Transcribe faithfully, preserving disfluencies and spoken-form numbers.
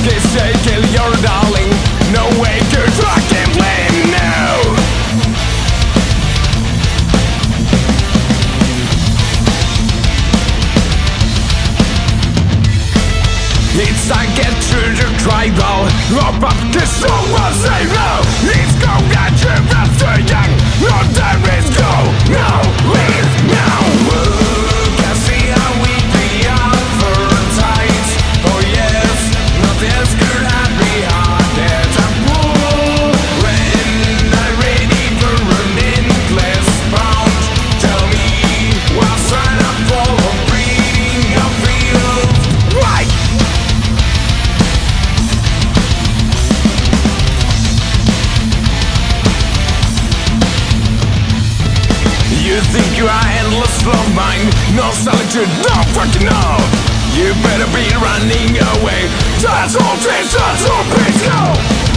They say kill your darling, no way to fucking blame now. It's time get through the tribal. Wrap up the soul will say no. It's go that you best too young. No time is go. No, leave now. Look, I see how we be advertised. Oh yes, nothing else could have me harder to pull. When I'm ready for an endless bound, tell me what's right up for a breeding a field. Right. You think you are endless love mine? No solitude, no fucking no. You better be running away. That's all, that's all, please go.